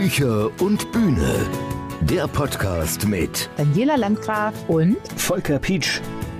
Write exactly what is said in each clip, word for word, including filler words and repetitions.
Bücher und Bühne. Der Podcast mit Daniela Landgraf und Volker Pietsch.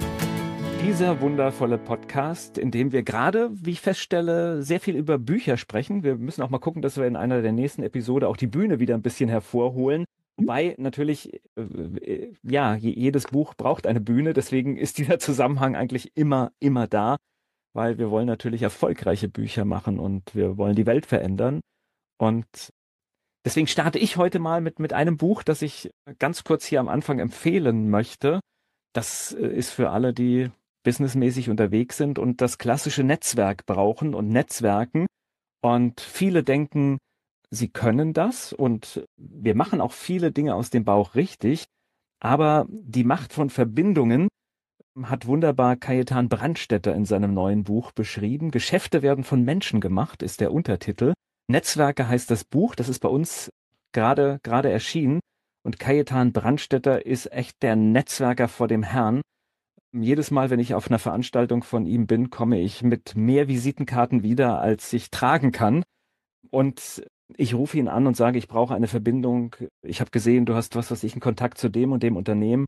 Dieser wundervolle Podcast, in dem wir gerade, wie ich feststelle, sehr viel über Bücher sprechen. Wir müssen auch mal gucken, dass wir in einer der nächsten Episode auch die Bühne wieder ein bisschen hervorholen. Wobei natürlich, äh, ja, jedes Buch braucht eine Bühne. Deswegen ist dieser Zusammenhang eigentlich immer, immer da, weil wir wollen natürlich erfolgreiche Bücher machen und wir wollen die Welt verändern. Und deswegen starte ich heute mal mit, mit einem Buch, das ich ganz kurz hier am Anfang empfehlen möchte. Das ist für alle, die businessmäßig unterwegs sind und das klassische Netzwerk brauchen und Netzwerken. Und viele denken, sie können das und wir machen auch viele Dinge aus dem Bauch richtig. Aber die Macht von Verbindungen hat wunderbar Kajetan Brandstätter in seinem neuen Buch beschrieben. Geschäfte werden von Menschen gemacht, ist der Untertitel. Netzwerke heißt das Buch, das ist bei uns gerade gerade erschienen. Und Kajetan Brandstätter ist echt der Netzwerker vor dem Herrn. Jedes Mal, wenn ich auf einer Veranstaltung von ihm bin, komme ich mit mehr Visitenkarten wieder, als ich tragen kann. Und ich rufe ihn an und sage, ich brauche eine Verbindung. Ich habe gesehen, du hast was, was ich, einen Kontakt zu dem und dem Unternehmen.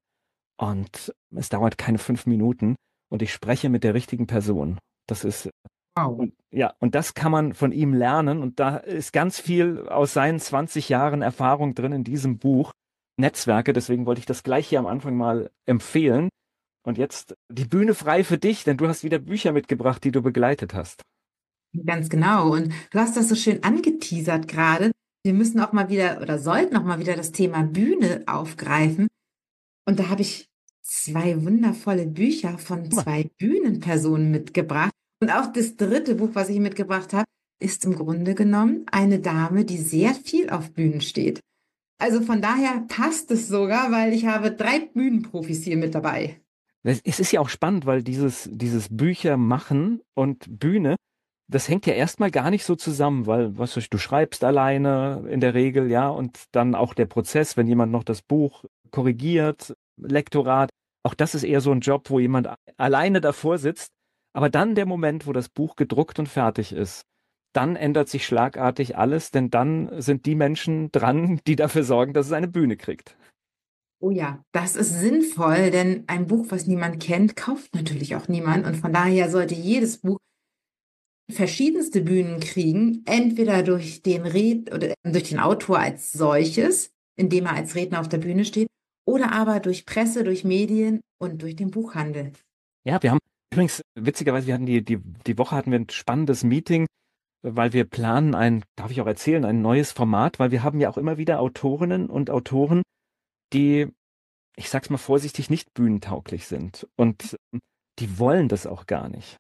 Und es dauert keine fünf Minuten und ich spreche mit der richtigen Person. Das ist, wow. und, ja, und das kann man von ihm lernen. Und da ist ganz viel aus seinen zwanzig Jahren Erfahrung drin in diesem Buch. Netzwerke, deswegen wollte ich das gleich hier am Anfang mal empfehlen. Und jetzt die Bühne frei für dich, denn du hast wieder Bücher mitgebracht, die du begleitet hast. Ganz genau. Und du hast das so schön angeteasert gerade. Wir müssen auch mal wieder oder sollten auch mal wieder das Thema Bühne aufgreifen. Und da habe ich zwei wundervolle Bücher von zwei Bühnenpersonen mitgebracht. Und auch das dritte Buch, was ich mitgebracht habe, ist im Grunde genommen eine Dame, die sehr viel auf Bühnen steht. Also von daher passt es sogar, weil ich habe drei Bühnenprofis hier mit dabei. Es ist ja auch spannend, weil dieses, dieses Bücher machen und Bühne, das hängt ja erstmal gar nicht so zusammen, weil, was weißt du, du schreibst alleine in der Regel, ja, und dann auch der Prozess, wenn jemand noch das Buch korrigiert, Lektorat, auch das ist eher so ein Job, wo jemand alleine davor sitzt, aber dann der Moment, wo das Buch gedruckt und fertig ist, dann ändert sich schlagartig alles, denn dann sind die Menschen dran, die dafür sorgen, dass es eine Bühne kriegt. Oh ja, das ist sinnvoll, denn ein Buch, was niemand kennt, kauft natürlich auch niemand. Und von daher sollte jedes Buch verschiedenste Bühnen kriegen, entweder durch den Red oder durch den Autor als solches, indem er als Redner auf der Bühne steht, oder aber durch Presse, durch Medien und durch den Buchhandel. Ja, wir haben übrigens, witzigerweise, wir hatten die, die, die Woche hatten wir ein spannendes Meeting, weil wir planen ein, darf ich auch erzählen, ein neues Format, weil wir haben ja auch immer wieder Autorinnen und Autoren, die, ich sag's mal vorsichtig, nicht bühnentauglich sind. Und die wollen das auch gar nicht.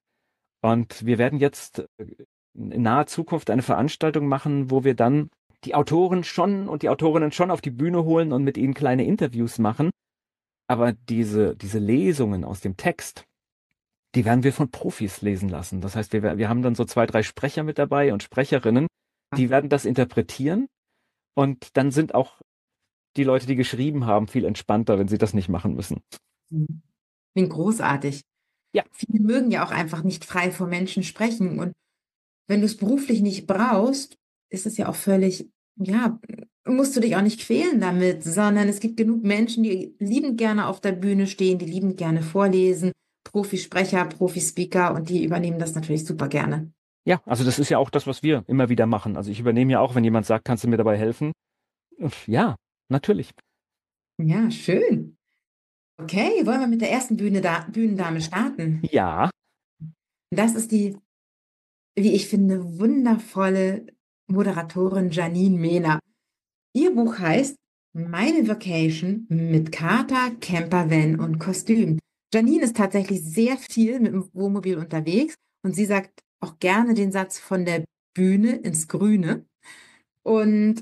Und wir werden jetzt in naher Zukunft eine Veranstaltung machen, wo wir dann die Autoren schon und die Autorinnen schon auf die Bühne holen und mit ihnen kleine Interviews machen. Aber diese, diese Lesungen aus dem Text, die werden wir von Profis lesen lassen. Das heißt, wir, wir haben dann so zwei, drei Sprecher mit dabei und Sprecherinnen, die werden das interpretieren. Und dann sind auch die Leute, die geschrieben haben, viel entspannter, wenn sie das nicht machen müssen. Bin großartig. Ja. Viele mögen ja auch einfach nicht frei vor Menschen sprechen. Und wenn du es beruflich nicht brauchst, ist es ja auch völlig, ja, musst du dich auch nicht quälen damit, sondern es gibt genug Menschen, die liebend gerne auf der Bühne stehen, die liebend gerne vorlesen, Profisprecher, Profispeaker, und die übernehmen das natürlich super gerne. Ja, also das ist ja auch das, was wir immer wieder machen. Also ich übernehme ja auch, wenn jemand sagt, kannst du mir dabei helfen? Ja, natürlich. Ja, schön. Okay, wollen wir mit der ersten Bühne da, Bühnendame starten? Ja. Das ist die, wie ich finde, wundervolle Moderatorin Janine Mehner. Ihr Buch heißt Meine Vacation mit Kater, Campervan und Kostüm. Janine ist tatsächlich sehr viel mit dem Wohnmobil unterwegs und sie sagt auch gerne den Satz von der Bühne ins Grüne. Und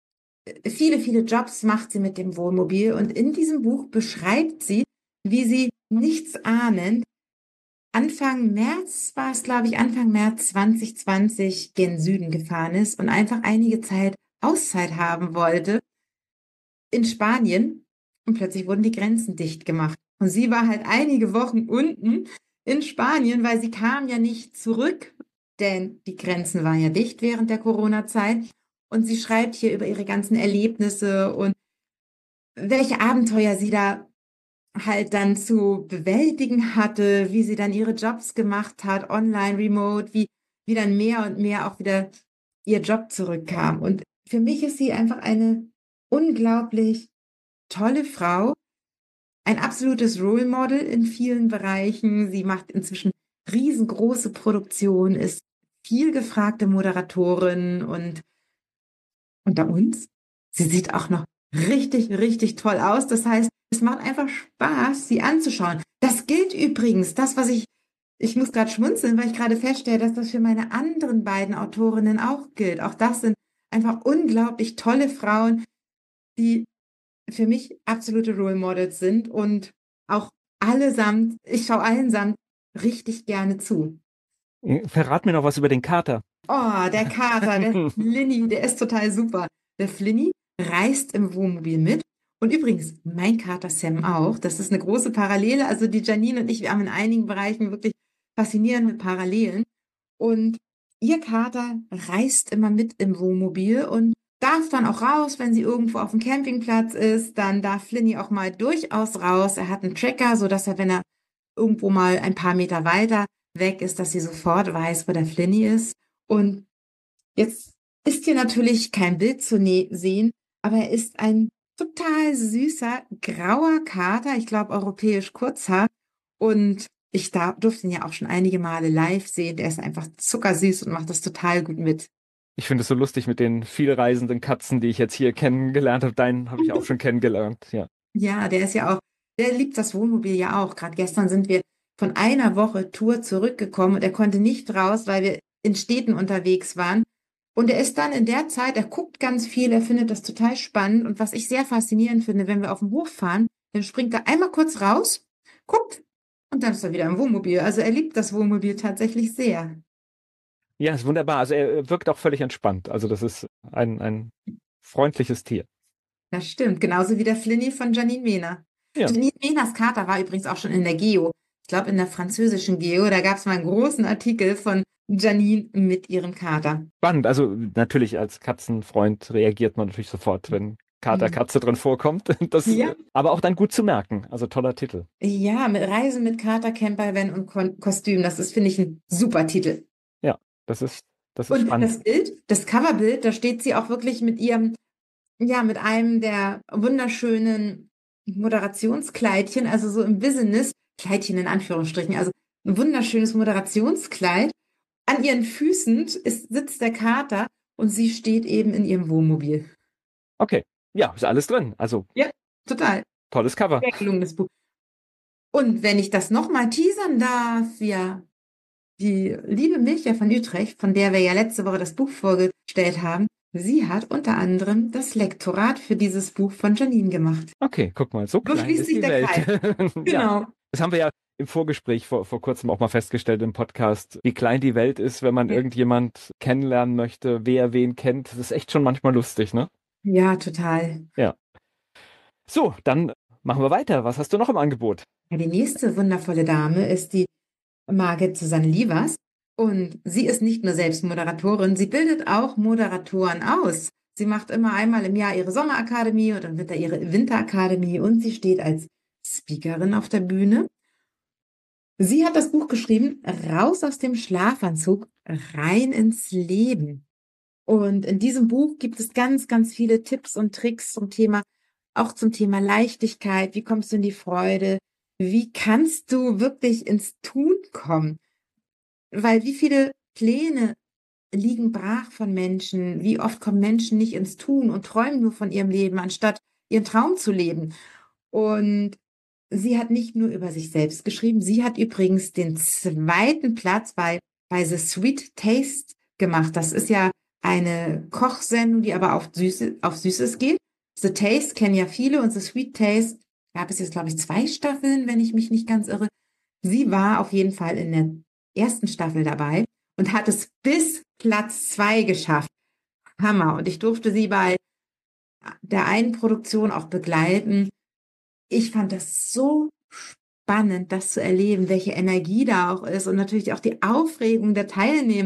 viele, viele Jobs macht sie mit dem Wohnmobil und in diesem Buch beschreibt sie, wie sie nichts ahnend Anfang März war es, glaube ich, Anfang März zwanzig zwanzig gen Süden gefahren ist und einfach einige Zeit Auszeit haben wollte in Spanien und plötzlich wurden die Grenzen dicht gemacht. Und sie war halt einige Wochen unten in Spanien, weil sie kam ja nicht zurück, denn die Grenzen waren ja dicht während der Corona-Zeit. Und sie schreibt hier über ihre ganzen Erlebnisse und welche Abenteuer sie da halt dann zu bewältigen hatte, wie sie dann ihre Jobs gemacht hat, online, remote, wie, wie dann mehr und mehr auch wieder ihr Job zurückkam. Und für mich ist sie einfach eine unglaublich tolle Frau, ein absolutes Role Model in vielen Bereichen. Sie macht inzwischen riesengroße Produktionen, ist viel gefragte Moderatorin und unter uns, sie sieht auch noch richtig, richtig toll aus. Das heißt, es macht einfach Spaß, sie anzuschauen. Das gilt übrigens, das, was ich, ich muss gerade schmunzeln, weil ich gerade feststelle, dass das für meine anderen beiden Autorinnen auch gilt. Auch das sind einfach unglaublich tolle Frauen, die für mich absolute Role Models sind und auch allesamt, ich schaue allensamt richtig gerne zu. Verrat mir noch was über den Kater. Oh, der Kater, der Flinny, der ist total super. Der Flinny reist im Wohnmobil mit. Und übrigens, mein Kater Sam auch. Das ist eine große Parallele. Also die Janine und ich, wir haben in einigen Bereichen wirklich faszinierende Parallelen. Und ihr Kater reist immer mit im Wohnmobil und darf dann auch raus, wenn sie irgendwo auf dem Campingplatz ist. Dann darf Flinny auch mal durchaus raus. Er hat einen Tracker, sodass er, wenn er irgendwo mal ein paar Meter weiter weg ist, dass sie sofort weiß, wo der Flinny ist. Und jetzt ist hier natürlich kein Bild zu ne- sehen, aber er ist ein total süßer, grauer Kater, ich glaube europäisch Kurzhaar. Und ich da, durfte ihn ja auch schon einige Male live sehen. Der ist einfach zuckersüß und macht das total gut mit. Ich finde es so lustig mit den vielreisenden Katzen, die ich jetzt hier kennengelernt habe. Deinen habe ich auch schon kennengelernt, ja. Ja, der ist ja auch, der liebt das Wohnmobil ja auch. Gerade gestern sind wir von einer Woche Tour zurückgekommen und er konnte nicht raus, weil wir in Städten unterwegs waren. Und er ist dann in der Zeit, er guckt ganz viel, er findet das total spannend. Und was ich sehr faszinierend finde, wenn wir auf den Hof fahren, dann springt er einmal kurz raus, guckt und dann ist er wieder im Wohnmobil. Also er liebt das Wohnmobil tatsächlich sehr. Ja, ist wunderbar. Also er wirkt auch völlig entspannt. Also das ist ein, ein freundliches Tier. Das stimmt, genauso wie der Flinny von Janine Mehner. Ja. Janine Mehners Kater war übrigens auch schon in der Geo. Ich glaube, in der französischen Geo, da gab es mal einen großen Artikel von Janine mit ihrem Kater. Spannend. Also natürlich als Katzenfreund reagiert man natürlich sofort, wenn Kater, Mhm. Katze drin vorkommt. Das, Ja. aber auch dann gut zu merken. Also toller Titel. Ja, mit Reisen mit Kater, Campervan und Kon Kostüm. Das ist, finde ich, ein super Titel. Ja, das ist, das ist Und spannend. das Bild, das Coverbild, da steht sie auch wirklich mit ihrem, ja, mit einem der wunderschönen Moderationskleidchen, also so im Business, Kleidchen in Anführungsstrichen, also ein wunderschönes Moderationskleid. An ihren Füßen ist, sitzt der Kater und sie steht eben in ihrem Wohnmobil. Okay. Ja, ist alles drin. Also Ja, total. tolles Cover. Sehr gelungenes Buch. Und wenn ich das nochmal teasern darf, ja, die liebe Milcha von Utrecht, von der wir ja letzte Woche das Buch vorgestellt haben, sie hat unter anderem das Lektorat für dieses Buch von Janine gemacht. Okay, guck mal, so So klein schließt ist sich die der Welt. Kreis. Ja, Genau. das haben wir ja im Vorgespräch vor, vor kurzem auch mal festgestellt im Podcast, wie klein die Welt ist, wenn man Ja. irgendjemand kennenlernen möchte, wer wen kennt. Das ist echt schon manchmal lustig, ne? Ja, total. So, dann machen wir weiter. Was hast du noch im Angebot? Ja, die nächste wundervolle Dame ist die Margit Susanne Lievers. Und sie ist nicht nur selbst Moderatorin, sie bildet auch Moderatoren aus. Sie macht immer einmal im Jahr ihre Sommerakademie und im Winter ihre Winterakademie und sie steht als Speakerin auf der Bühne. Sie hat das Buch geschrieben, Raus aus dem Schlafanzug, rein ins Leben. Und in diesem Buch gibt es ganz, ganz viele Tipps und Tricks zum Thema, auch zum Thema Leichtigkeit. Wie kommst du in die Freude? Wie kannst du wirklich ins Tun kommen? Weil wie viele Pläne liegen brach von Menschen? Wie oft kommen Menschen nicht ins Tun und träumen nur von ihrem Leben, anstatt ihren Traum zu leben? Und sie hat nicht nur über sich selbst geschrieben, sie hat übrigens den zweiten Platz bei, bei The Sweet Taste gemacht. Das ist ja eine Kochsendung, die aber auf, Süße, auf Süßes geht. The Taste kennen ja viele und The Sweet Taste gab es jetzt, glaube ich, zwei Staffeln, wenn ich mich nicht ganz irre. Sie war auf jeden Fall in der ersten Staffel dabei und hat es bis Platz zwei geschafft. Hammer. Und ich durfte sie bei der einen Produktion auch begleiten. Ich fand das so spannend, das zu erleben, welche Energie da auch ist und natürlich auch die Aufregung der Teilnehmenden.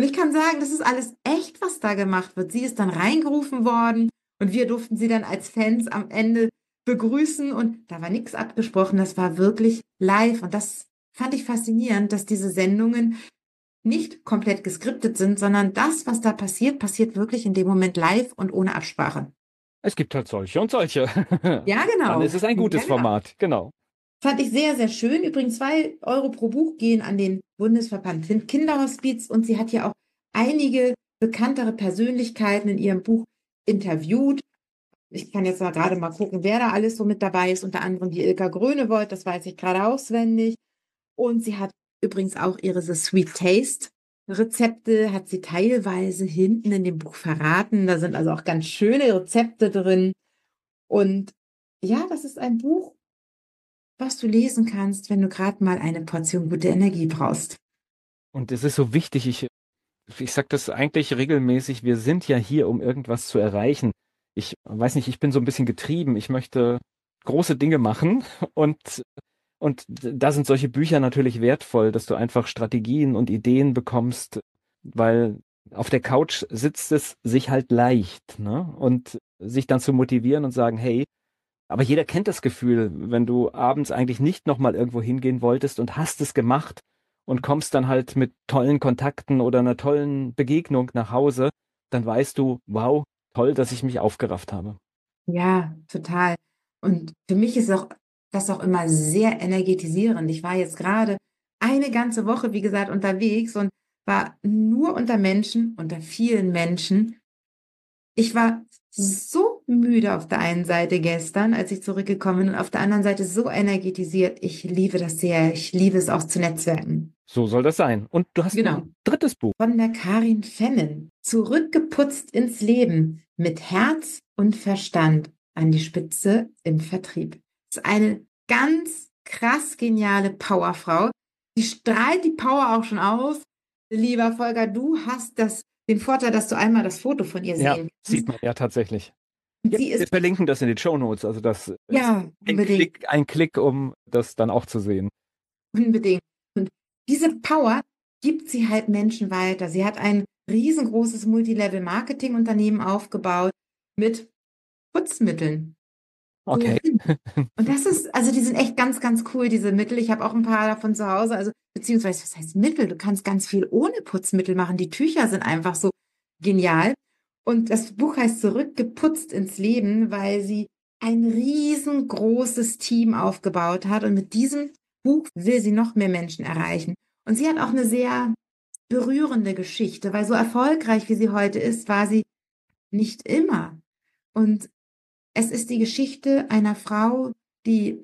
Und ich kann sagen, das ist alles echt, was da gemacht wird. Sie ist dann reingerufen worden und wir durften sie dann als Fans am Ende begrüßen und da war nichts abgesprochen. Das war wirklich live und das fand ich faszinierend, dass diese Sendungen nicht komplett geskriptet sind, sondern das, was da passiert, passiert wirklich in dem Moment live und ohne Absprache. Es gibt halt solche und solche. Ja, genau. Dann ist es ein gutes Ja, genau. Format, genau. Fand ich sehr, sehr schön. Übrigens, zwei Euro pro Buch gehen an den Bundesverband Kinderhospiz und sie hat ja auch einige bekanntere Persönlichkeiten in ihrem Buch interviewt. Ich kann jetzt mal gerade mal gucken, wer da alles so mit dabei ist. Unter anderem die Ilka Grönewold, das weiß ich gerade auswendig. Und sie hat übrigens auch ihre The Sweet Taste Rezepte, hat sie teilweise hinten in dem Buch verraten. Da sind also auch ganz schöne Rezepte drin. Und ja, das ist ein Buch, was du lesen kannst, wenn du gerade mal eine Portion gute Energie brauchst. Und es ist so wichtig, ich, ich sage das eigentlich regelmäßig, wir sind ja hier, um irgendwas zu erreichen. Ich weiß nicht, ich bin so ein bisschen getrieben. Ich möchte große Dinge machen und, und da sind solche Bücher natürlich wertvoll, dass du einfach Strategien und Ideen bekommst, weil auf der Couch sitzt es sich halt leicht, ne? Und sich dann zu motivieren und sagen, hey, aber jeder kennt das Gefühl, wenn du abends eigentlich nicht nochmal irgendwo hingehen wolltest und hast es gemacht und kommst dann halt mit tollen Kontakten oder einer tollen Begegnung nach Hause, dann weißt du, wow, toll, dass ich mich aufgerafft habe. Ja, total. Und für mich ist auch das auch immer sehr energetisierend. Ich war jetzt gerade eine ganze Woche, wie gesagt, unterwegs und war nur unter Menschen, unter vielen Menschen. Ich war so müde auf der einen Seite gestern, als ich zurückgekommen bin, und auf der anderen Seite so energetisiert. Ich liebe das sehr. Ich liebe es auch zu netzwerken. So soll das sein. Und du hast noch Genau. ein drittes Buch. Von der Karin Fennen. Zurückgeputzt ins Leben mit Herz und Verstand an die Spitze im Vertrieb. Das ist eine ganz krass geniale Powerfrau. Die strahlt die Power auch schon aus. Lieber Volker, du hast das, den Vorteil, dass du einmal das Foto von ihr Ja, sehen sieht kannst. man ja tatsächlich. Und Ja, sie wir ist, verlinken das in den Shownotes, also das ist ja, ein unbedingt. Klick, ein Klick, um das dann auch zu sehen. Unbedingt. Und diese Power gibt sie halt Menschen weiter. Sie hat ein riesengroßes Multilevel-Marketing-Unternehmen aufgebaut mit Putzmitteln. So. Okay. Und das ist, also die sind echt ganz, ganz cool, diese Mittel. Ich habe auch ein paar davon zu Hause. Also, beziehungsweise, was heißt Mittel? Du kannst ganz viel ohne Putzmittel machen. Die Tücher sind einfach so genial. Und das Buch heißt Zurückgeputzt ins Leben, weil sie ein riesengroßes Team aufgebaut hat. Und mit diesem Buch will sie noch mehr Menschen erreichen. Und sie hat auch eine sehr berührende Geschichte, weil so erfolgreich wie sie heute ist, war sie nicht immer. Und es ist die Geschichte einer Frau, die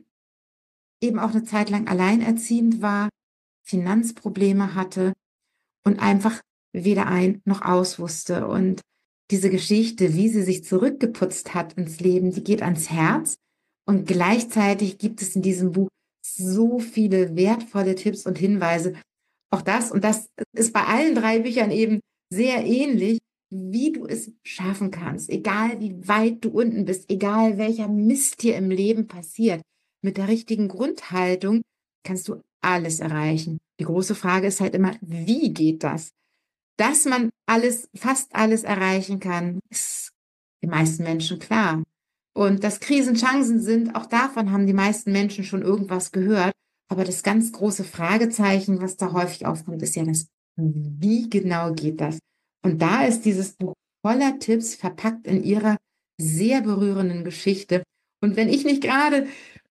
eben auch eine Zeit lang alleinerziehend war, Finanzprobleme hatte und einfach weder ein noch aus wusste. Und diese Geschichte, wie sie sich zurückgeputzt hat ins Leben, die geht ans Herz. Und gleichzeitig gibt es in diesem Buch so viele wertvolle Tipps und Hinweise. Auch das, und das ist bei allen drei Büchern eben sehr ähnlich, wie du es schaffen kannst, egal wie weit du unten bist, egal welcher Mist dir im Leben passiert. Mit der richtigen Grundhaltung kannst du alles erreichen. Die große Frage ist halt immer, wie geht das? Dass man alles, fast alles erreichen kann, ist den meisten Menschen klar. Und dass Krisen Chancen sind, auch davon haben die meisten Menschen schon irgendwas gehört. Aber das ganz große Fragezeichen, was da häufig aufkommt, ist ja das, wie genau geht das? Und da ist dieses Buch voller Tipps verpackt in ihrer sehr berührenden Geschichte. Und wenn ich nicht gerade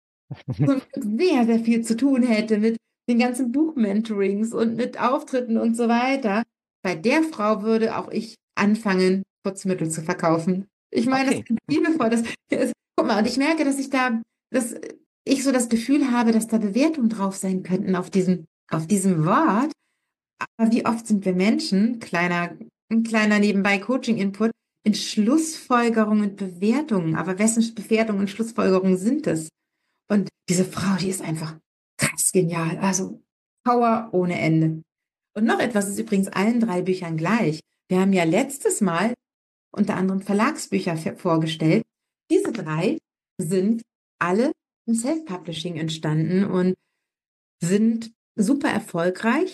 so sehr, sehr viel zu tun hätte mit den ganzen Buchmentorings und mit Auftritten und so weiter, bei der Frau würde auch ich anfangen, Putzmittel zu verkaufen. Ich meine, Okay. das ist liebevoll. Das, das, guck mal, und ich merke, dass ich da, dass ich so das Gefühl habe, dass da Bewertungen drauf sein könnten auf diesem, auf diesem Wort. Aber wie oft sind wir Menschen, kleiner, ein kleiner nebenbei Coaching-Input, in Schlussfolgerungen und Bewertungen. Aber wessen Bewertungen und Schlussfolgerungen sind es? Und diese Frau, die ist einfach krass genial. Also Power ohne Ende. Und noch etwas ist übrigens allen drei Büchern gleich. Wir haben ja letztes Mal unter anderem Verlagsbücher vorgestellt. Diese drei sind alle im Self-Publishing entstanden und sind super erfolgreich.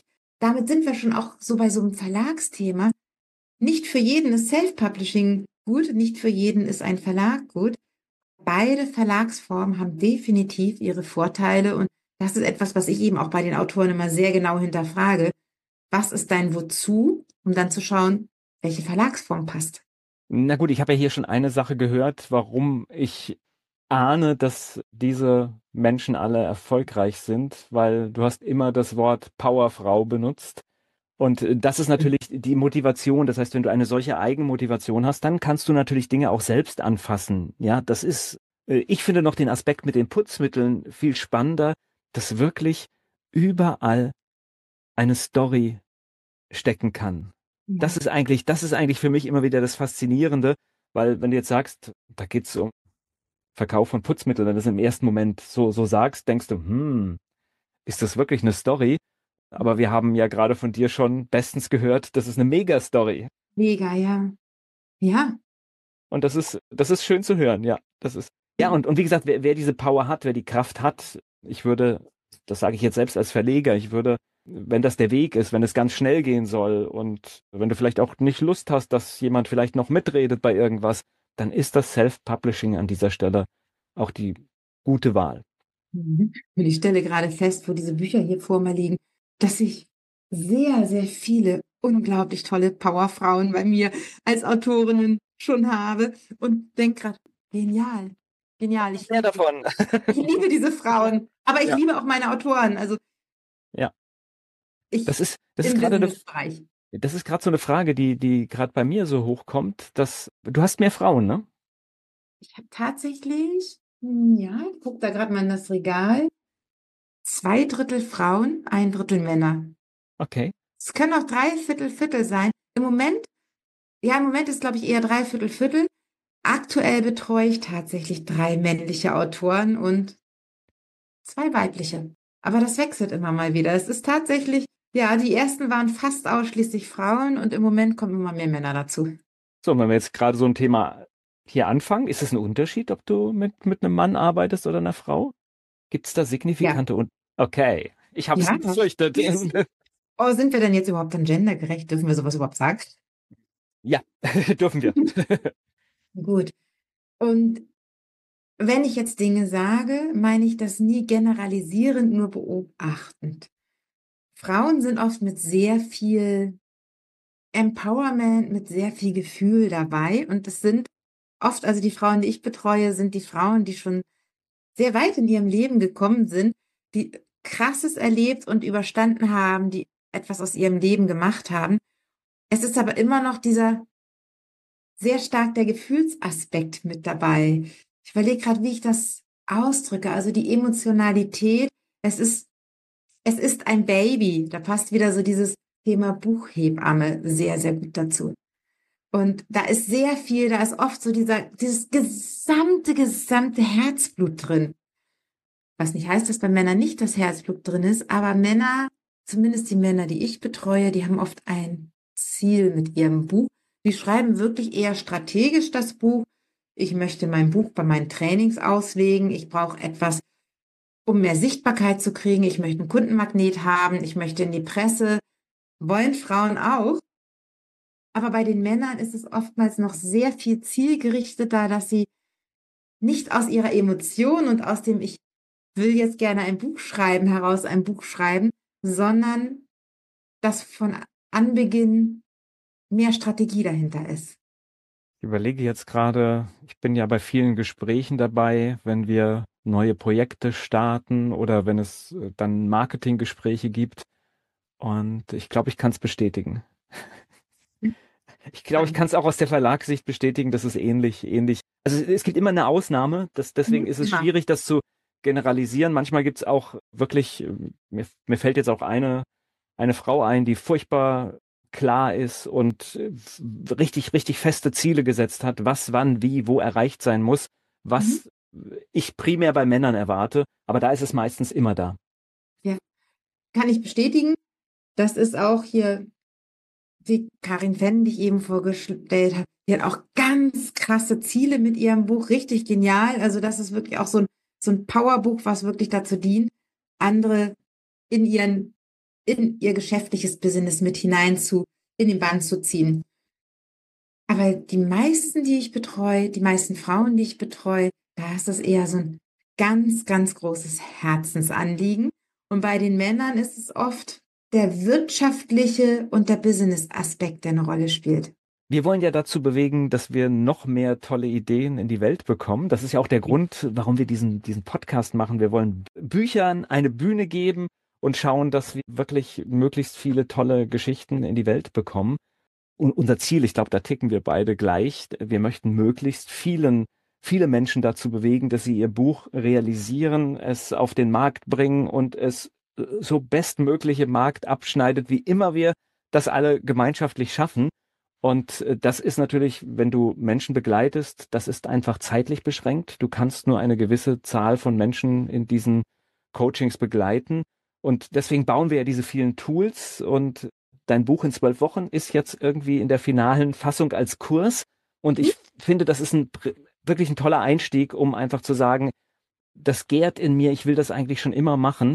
damit sind wir schon auch so bei so einem Verlagsthema. Nicht für jeden ist Self-Publishing gut, nicht für jeden ist ein Verlag gut. Beide Verlagsformen haben definitiv ihre Vorteile und das ist etwas, was ich eben auch bei den Autoren immer sehr genau hinterfrage. Was ist dein Wozu, um dann zu schauen, welche Verlagsform passt? Na gut, ich habe ja hier schon eine Sache gehört, warum ich ahne, dass diese Menschen alle erfolgreich sind, weil du hast immer das Wort Powerfrau benutzt. Und äh, das ist natürlich die Motivation. Das heißt, wenn du eine solche Eigenmotivation hast, dann kannst du natürlich Dinge auch selbst anfassen. Ja, das ist, äh, ich finde noch den Aspekt mit den Putzmitteln viel spannender, dass wirklich überall eine Story stecken kann. Das Ja. ist eigentlich, das ist eigentlich für mich immer wieder das Faszinierende, weil wenn du jetzt sagst, da geht's um Verkauf von Putzmitteln, wenn du es im ersten Moment so, so sagst, denkst du, hm, ist das wirklich eine Story? Aber wir haben ja gerade von dir schon bestens gehört, das ist eine Mega-Story. Mega, ja. Ja. Und das ist, das ist schön zu hören, ja. Das ist, ja, und, und wie gesagt, wer, wer diese Power hat, wer die Kraft hat, ich würde, das sage ich jetzt selbst als Verleger, ich würde, wenn das der Weg ist, wenn es ganz schnell gehen soll und wenn du vielleicht auch nicht Lust hast, dass jemand vielleicht noch mitredet bei irgendwas, dann ist das Self-Publishing an dieser Stelle auch die gute Wahl. Mhm. Und ich stelle gerade fest, wo diese Bücher hier vor mir liegen, dass ich sehr, sehr viele unglaublich tolle Powerfrauen bei mir als Autorinnen schon habe und denke gerade, genial, genial. Ich Mehr liebe, davon. ich liebe diese Frauen, aber ich Ja. liebe auch meine Autoren, also Ja, ich das ist, das ist im gerade eine, Businessbereich. das ist gerade so eine Frage, die, die gerade bei mir so hochkommt, dass du hast mehr Frauen, ne? Ich habe tatsächlich, hm, ja, ich gucke da gerade mal in das Regal, zwei Drittel Frauen, ein Drittel Männer. Okay. Es können auch drei Viertel Viertel sein. Im Moment, ja, im Moment ist, glaube ich, eher drei Viertel Viertel. Aktuell betreue ich tatsächlich drei männliche Autoren und zwei weibliche. Aber das wechselt immer mal wieder. Es ist tatsächlich, ja, die ersten waren fast ausschließlich Frauen und im Moment kommen immer mehr Männer dazu. So, und wenn wir jetzt gerade so ein Thema hier anfangen, ist es ein Unterschied, ob du mit, mit einem Mann arbeitest oder einer Frau? Gibt es da Ja, signifikante und Okay, ich habe es ja. befürchtet. Oh, sind wir denn jetzt überhaupt dann gendergerecht? Dürfen wir sowas überhaupt sagen? Ja, dürfen wir. Gut. Und wenn ich jetzt Dinge sage, meine ich das nie generalisierend, nur beobachtend. Frauen sind oft mit sehr viel Empowerment, mit sehr viel Gefühl dabei. Und das sind oft, also die Frauen, die ich betreue, sind die Frauen, die schon sehr weit in ihrem Leben gekommen sind, die Krasses erlebt und überstanden haben, die etwas aus ihrem Leben gemacht haben. Es ist aber immer noch dieser sehr stark der Gefühlsaspekt mit dabei. Ich überlege gerade, wie ich das ausdrücke. Also die Emotionalität. Es ist, es ist ein Baby. Da passt wieder so dieses Thema Buchhebamme sehr, sehr gut dazu. Und da ist sehr viel, da ist oft so dieser, dieses gesamte, gesamte Herzblut drin. Was nicht heißt, dass bei Männern nicht das Herzblut drin ist, aber Männer, zumindest die Männer, die ich betreue, die haben oft ein Ziel mit ihrem Buch. Die schreiben wirklich eher strategisch das Buch. Ich möchte mein Buch bei meinen Trainings auslegen. Ich brauche etwas, um mehr Sichtbarkeit zu kriegen. Ich möchte einen Kundenmagnet haben. Ich möchte in die Presse. Wollen Frauen auch. Aber bei den Männern ist es oftmals noch sehr viel zielgerichteter, dass sie nicht aus ihrer Emotion und aus dem Ich will jetzt gerne ein Buch schreiben, heraus ein Buch schreiben, sondern dass von Anbeginn mehr Strategie dahinter ist. Ich überlege jetzt gerade, ich bin ja bei vielen Gesprächen dabei, wenn wir neue Projekte starten oder wenn es äh, dann Marketinggespräche gibt. Und ich glaube, ich kann es bestätigen. Ich glaube, ich kann es auch aus der Verlagssicht bestätigen, dass es ähnlich, ähnlich. Also es gibt immer eine Ausnahme, das, deswegen Mhm, ist es immer. schwierig, das zu generalisieren. Manchmal gibt es auch wirklich, äh, mir, mir fällt jetzt auch eine, eine Frau ein, die furchtbar klar ist und äh, richtig, richtig feste Ziele gesetzt hat, was, wann, wie, wo erreicht sein muss, Mhm. was ich primär bei Männern erwarte, aber da ist es meistens immer da. Ja, kann ich bestätigen. Das ist auch hier die Karin Fenn, die ich eben vorgestellt habe. Die hat auch ganz krasse Ziele mit ihrem Buch. Richtig genial. Also das ist wirklich auch so ein, so ein Powerbuch, was wirklich dazu dient, andere in ihren in ihr geschäftliches Business mit hinein zu, in den Bann zu ziehen. Aber die meisten, die ich betreue, die meisten Frauen, die ich betreue, da ist es eher so ein ganz, ganz großes Herzensanliegen. Und bei den Männern ist es oft der wirtschaftliche und der Business-Aspekt, der eine Rolle spielt. Wir wollen ja dazu bewegen, dass wir noch mehr tolle Ideen in die Welt bekommen. Das ist ja auch der Grund, warum wir diesen, diesen Podcast machen. Wir wollen Büchern eine Bühne geben und schauen, dass wir wirklich möglichst viele tolle Geschichten in die Welt bekommen. Und unser Ziel, ich glaube, da ticken wir beide gleich. Wir möchten möglichst vielen, viele Menschen dazu bewegen, dass sie ihr Buch realisieren, es auf den Markt bringen und es so bestmögliche Markt abschneidet, wie immer wir das alle gemeinschaftlich schaffen. Und das ist natürlich, wenn du Menschen begleitest, das ist einfach zeitlich beschränkt. Du kannst nur eine gewisse Zahl von Menschen in diesen Coachings begleiten. Und deswegen bauen wir ja diese vielen Tools. Und dein Buch in zwölf Wochen ist jetzt irgendwie in der finalen Fassung als Kurs. Und ich finde, das ist ein wirklich ein toller Einstieg, um einfach zu sagen, das gärt in mir, ich will das eigentlich schon immer machen.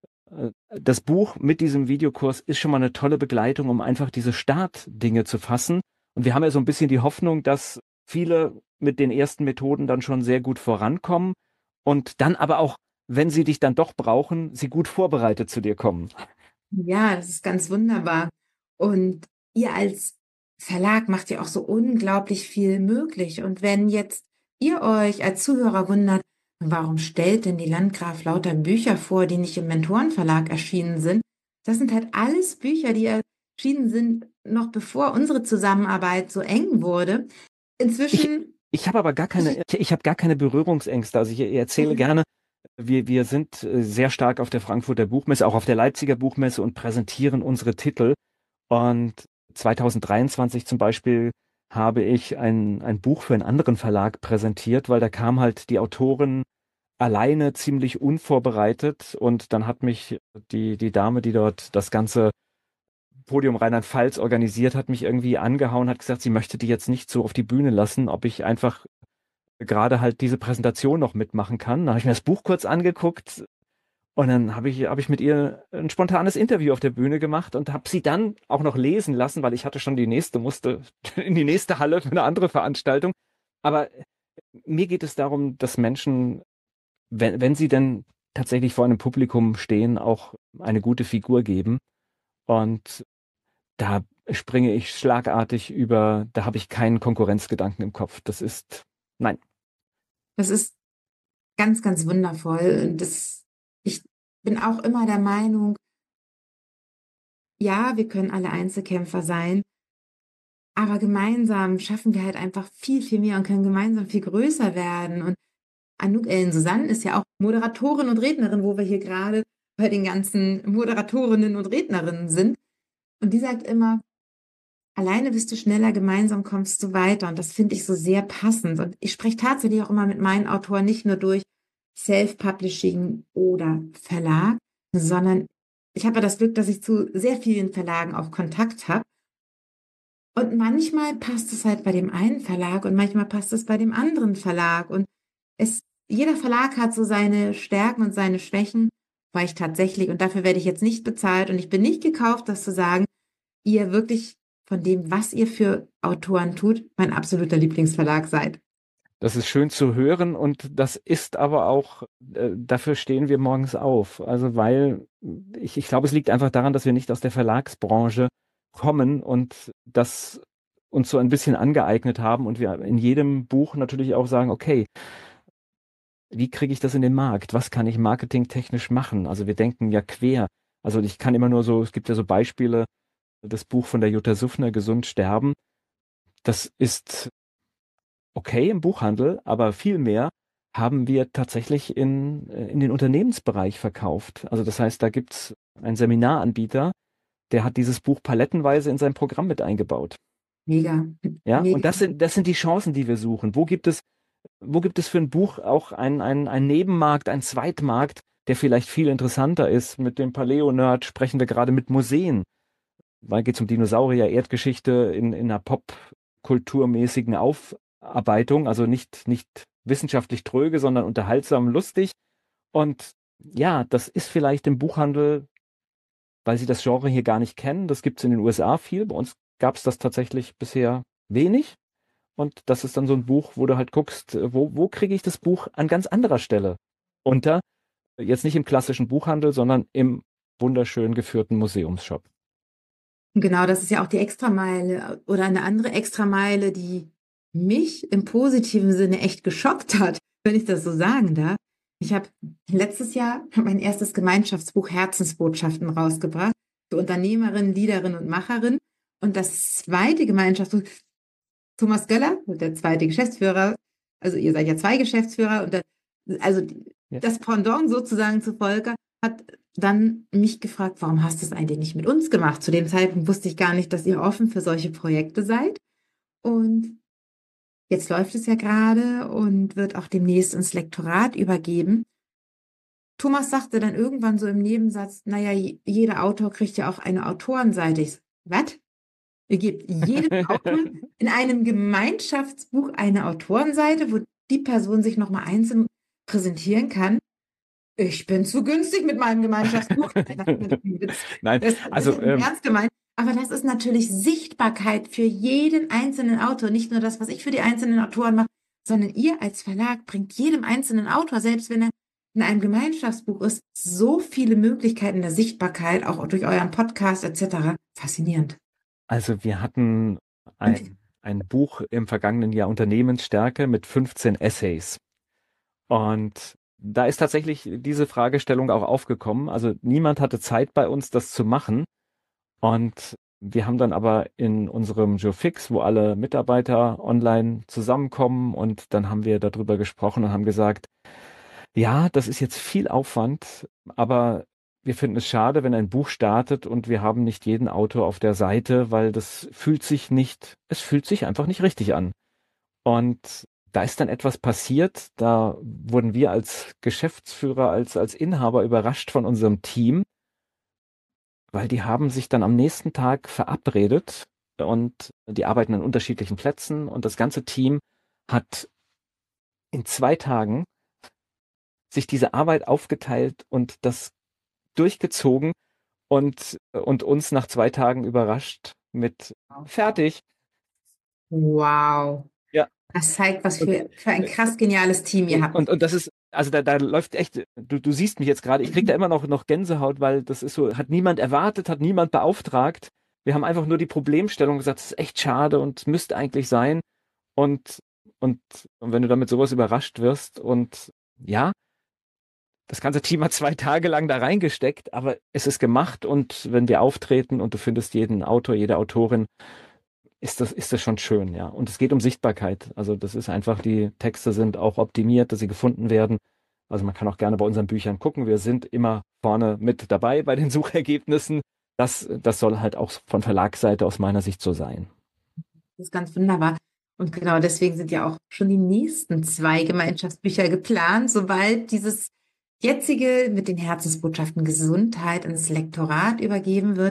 Das Buch mit diesem Videokurs ist schon mal eine tolle Begleitung, um einfach diese Startdinge zu fassen. Und wir haben ja so ein bisschen die Hoffnung, dass viele mit den ersten Methoden dann schon sehr gut vorankommen und dann aber auch, wenn sie dich dann doch brauchen, sie gut vorbereitet zu dir kommen. Ja, das ist ganz wunderbar. Und ihr als Verlag macht ja auch so unglaublich viel möglich. Und wenn jetzt ihr euch als Zuhörer wundert, warum stellt denn die Landgraf lauter Bücher vor, die nicht im Mentorenverlag erschienen sind? Das sind halt alles Bücher, die erschienen sind, noch bevor unsere Zusammenarbeit so eng wurde. Inzwischen. Ich, ich habe aber gar keine, ich, ich habe gar keine Berührungsängste. Also ich erzähle gerne, wir, wir sind sehr stark auf der Frankfurter Buchmesse, auch auf der Leipziger Buchmesse und präsentieren unsere Titel. Und zwanzig dreiundzwanzig zum Beispiel habe ich ein, ein Buch für einen anderen Verlag präsentiert, weil da kam halt die Autorin alleine ziemlich unvorbereitet und dann hat mich die, die Dame, die dort das ganze Podium Rheinland-Pfalz organisiert, hat mich irgendwie angehauen, hat gesagt, sie möchte die jetzt nicht so auf die Bühne lassen, ob ich einfach gerade halt diese Präsentation noch mitmachen kann. Da habe ich mir das Buch kurz angeguckt und dann habe ich, habe ich mit ihr ein spontanes Interview auf der Bühne gemacht und habe sie dann auch noch lesen lassen, weil ich hatte schon die nächste, musste in die nächste Halle für eine andere Veranstaltung. Aber mir geht es darum, dass Menschen, wenn, wenn sie denn tatsächlich vor einem Publikum stehen, auch eine gute Figur geben. Und da springe ich schlagartig über, da habe ich keinen Konkurrenzgedanken im Kopf. Das ist, nein. Das ist ganz, ganz wundervoll. Das, ich bin auch immer der Meinung, ja, wir können alle Einzelkämpfer sein, aber gemeinsam schaffen wir halt einfach viel, viel mehr und können gemeinsam viel größer werden. Und Anouk El-Susanne ist ja auch Moderatorin und Rednerin, wo wir hier gerade bei den ganzen Moderatorinnen und Rednerinnen sind. Und die sagt immer, alleine bist du schneller, gemeinsam kommst du weiter. Und das finde ich so sehr passend. Und ich spreche tatsächlich auch immer mit meinen Autoren nicht nur durch Self-Publishing oder Verlag, sondern ich habe ja das Glück, dass ich zu sehr vielen Verlagen auch Kontakt habe. Und manchmal passt es halt bei dem einen Verlag und manchmal passt es bei dem anderen Verlag. Und es, jeder Verlag hat so seine Stärken und seine Schwächen, weil ich tatsächlich, und dafür werde ich jetzt nicht bezahlt und ich bin nicht gekauft, das zu sagen, ihr wirklich von dem, was ihr für Autoren tut, mein absoluter Lieblingsverlag seid. Das ist schön zu hören und das ist aber auch, äh, dafür stehen wir morgens auf. Also weil ich, ich glaube, es liegt einfach daran, dass wir nicht aus der Verlagsbranche kommen und das uns so ein bisschen angeeignet haben und wir in jedem Buch natürlich auch sagen, okay, wie kriege ich das in den Markt? Was kann ich marketingtechnisch machen? Also wir denken ja quer. Also ich kann immer nur so, es gibt ja so Beispiele, das Buch von der Jutta Suffner, Gesund sterben. Das ist okay im Buchhandel, aber viel mehr haben wir tatsächlich in, äh, in den Unternehmensbereich verkauft. Also das heißt, da gibt's einen Seminaranbieter, der hat dieses Buch palettenweise in sein Programm mit eingebaut. Mega. Ja, Mega. und das sind, das sind die Chancen, die wir suchen. Wo gibt es, wo gibt es für ein Buch auch einen, einen, einen Nebenmarkt, einen Zweitmarkt, der vielleicht viel interessanter ist? Mit dem Paleo-Nerd sprechen wir gerade mit Museen. Weil geht es um Dinosaurier, Erdgeschichte in, in einer popkulturmäßigen Aufarbeitung, also nicht, nicht wissenschaftlich tröge, sondern unterhaltsam, lustig. Und ja, das ist vielleicht im Buchhandel weil sie das Genre hier gar nicht kennen. Das gibt es in den U S A viel. Bei uns gab es das tatsächlich bisher wenig. Und das ist dann so ein Buch, wo du halt guckst, äh, wo, wo kriege ich das Buch an ganz anderer Stelle unter? Jetzt nicht im klassischen Buchhandel, sondern im wunderschön geführten Museumsshop. Genau, das ist ja auch die Extrameile oder eine andere Extrameile, die mich im positiven Sinne echt geschockt hat, wenn ich das so sagen darf. Ich habe letztes Jahr mein erstes Gemeinschaftsbuch Herzensbotschaften rausgebracht für Unternehmerinnen, Leaderinnen und Macherinnen. Und das zweite Gemeinschaftsbuch, Thomas Göller, der zweite Geschäftsführer, also ihr seid ja zwei Geschäftsführer, und das, also Ja. das Pendant sozusagen zu Volker hat dann mich gefragt, warum hast du es eigentlich nicht mit uns gemacht? Zu dem Zeitpunkt wusste ich gar nicht, dass ihr offen für solche Projekte seid. Und jetzt läuft es ja gerade und wird auch demnächst ins Lektorat übergeben. Thomas sagte dann irgendwann so im Nebensatz, naja, jeder Autor kriegt ja auch eine Autorenseite. Ich so, was? Ihr gebt jedem Autor in einem Gemeinschaftsbuch eine Autorenseite, wo die Person sich nochmal einzeln präsentieren kann? Ich bin zu günstig mit meinem Gemeinschaftsbuch. Nein, Das also ist ähm, ernst gemeint. Aber das ist natürlich Sichtbarkeit für jeden einzelnen Autor. Nicht nur das, was ich für die einzelnen Autoren mache, sondern ihr als Verlag bringt jedem einzelnen Autor, selbst wenn er in einem Gemeinschaftsbuch ist, so viele Möglichkeiten der Sichtbarkeit, auch durch euren Podcast et cetera. Faszinierend. Also wir hatten ein, ein Buch im vergangenen Jahr Unternehmensstärke mit fünfzehn Essays. Und da ist tatsächlich diese Fragestellung auch aufgekommen. Also niemand hatte Zeit bei uns, das zu machen. Und wir haben dann aber in unserem Joe Fix, wo alle Mitarbeiter online zusammenkommen, und dann haben wir darüber gesprochen und haben gesagt, ja, das ist jetzt viel Aufwand, aber wir finden es schade, wenn ein Buch startet und wir haben nicht jeden Autor auf der Seite, weil das fühlt sich nicht, es fühlt sich einfach nicht richtig an. Und da ist dann etwas passiert, da wurden wir als Geschäftsführer, als, als Inhaber überrascht von unserem Team, weil die haben sich dann am nächsten Tag verabredet und die arbeiten an unterschiedlichen Plätzen, und das ganze Team hat in zwei Tagen sich diese Arbeit aufgeteilt und das durchgezogen und, und uns nach zwei Tagen überrascht mit fertig. Wow. Ja. Das zeigt, was Und, für, für ein krass geniales Team ihr habt. und, und das ist, also da, da läuft echt, du, du siehst mich jetzt gerade, ich kriege da immer noch, noch Gänsehaut, weil das ist so, hat niemand erwartet, hat niemand beauftragt. Wir haben einfach nur die Problemstellung gesagt, es ist echt schade und müsste eigentlich sein. Und, und, und wenn du damit sowas überrascht wirst, und ja, das ganze Team hat zwei Tage lang da reingesteckt, aber es ist gemacht, und wenn wir auftreten und du findest jeden Autor, jede Autorin, ist das, ist das schon schön, ja. Und es geht um Sichtbarkeit. Also das ist einfach, die Texte sind auch optimiert, dass sie gefunden werden. Also man kann auch gerne bei unseren Büchern gucken. Wir sind immer vorne mit dabei bei den Suchergebnissen. Das, das soll halt auch von Verlagsseite aus meiner Sicht so sein. Das ist ganz wunderbar. Und genau deswegen sind ja auch schon die nächsten zwei Gemeinschaftsbücher geplant, sobald dieses jetzige mit den Herzensbotschaften Gesundheit ins Lektorat übergeben wird,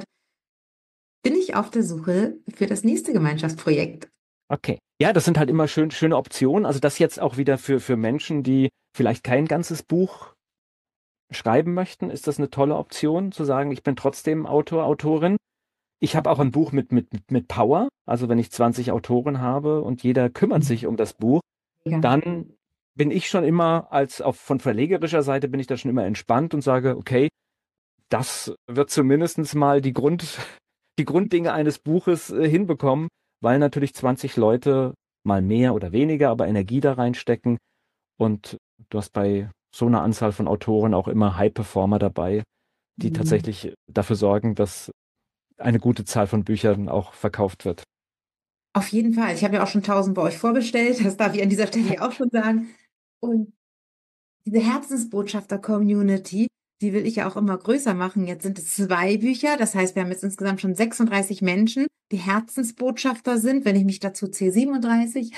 bin ich auf der Suche für das nächste Gemeinschaftsprojekt. Okay. Ja, das sind halt immer schön, schöne Optionen. Also das jetzt auch wieder für, für Menschen, die vielleicht kein ganzes Buch schreiben möchten, ist das eine tolle Option, zu sagen, ich bin trotzdem Autor, Autorin. Ich habe auch ein Buch mit, mit, mit Power. Also wenn ich zwanzig Autoren habe und jeder kümmert sich um das Buch, Ja. dann bin ich schon immer, als auf, von verlegerischer Seite bin ich da schon immer entspannt und sage, okay, das wird zumindest mal die Grund, die Grunddinge eines Buches äh, hinbekommen, weil natürlich zwanzig Leute mal mehr oder weniger, aber Energie da reinstecken, und du hast bei so einer Anzahl von Autoren auch immer High-Performer dabei, die Mhm. tatsächlich dafür sorgen, dass eine gute Zahl von Büchern auch verkauft wird. Auf jeden Fall. Ich habe ja auch schon tausend bei euch vorbestellt. Das darf ich an dieser Stelle auch schon sagen. Und diese Herzensbotschafter-Community, die will ich ja auch immer größer machen. Jetzt sind es zwei Bücher. Das heißt, wir haben jetzt insgesamt schon sechsunddreißig Menschen, die Herzensbotschafter sind, wenn ich mich dazu zähle, siebenunddreißig.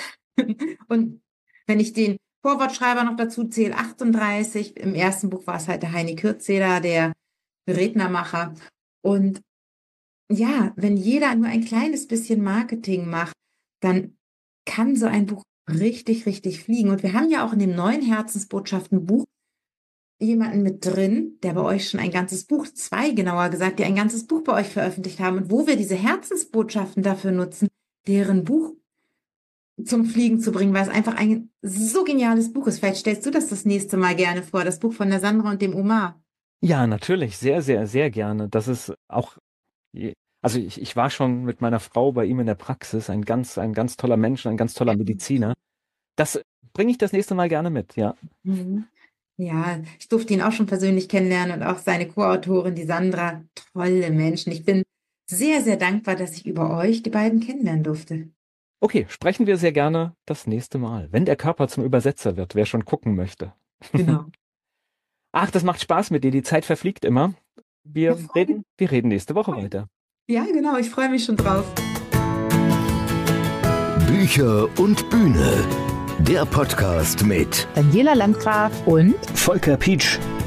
Und wenn ich den Vorwortschreiber noch dazu zähle, achtunddreißig. Im ersten Buch war es halt der Heini Kürzeder, der Rednermacher. Und ja, wenn jeder nur ein kleines bisschen Marketing macht, dann kann so ein Buch richtig, richtig fliegen. Und wir haben ja auch in dem neuen Herzensbotschaften-Buch jemanden mit drin, der bei euch schon ein ganzes Buch, zwei genauer gesagt, die ein ganzes Buch bei euch veröffentlicht haben und wo wir diese Herzensbotschaften dafür nutzen, deren Buch zum Fliegen zu bringen, weil es einfach ein so geniales Buch ist. Vielleicht stellst du das das nächste Mal gerne vor, das Buch von der Sandra und dem Omar. Ja, natürlich, sehr, sehr, sehr gerne. Das ist auch, also ich, ich war schon mit meiner Frau bei ihm in der Praxis, ein ganz, ein ganz toller Mensch, ein ganz toller Mediziner. Das bringe ich das nächste Mal gerne mit, ja. Mhm. Ja, ich durfte ihn auch schon persönlich kennenlernen und auch seine Co-Autorin, die Sandra. Tolle Menschen. Ich bin sehr, sehr dankbar, dass ich über euch die beiden kennenlernen durfte. Okay, sprechen wir sehr gerne das nächste Mal, wenn der Körper zum Übersetzer wird, wer schon gucken möchte. Genau. Ach, das macht Spaß mit dir, die Zeit verfliegt immer. Wir Ja, reden, wir reden nächste Woche weiter. Ja, genau, ich freue mich schon drauf. Bücher und Bühne. Der Podcast mit Daniela Landgraf und Volker Pietsch.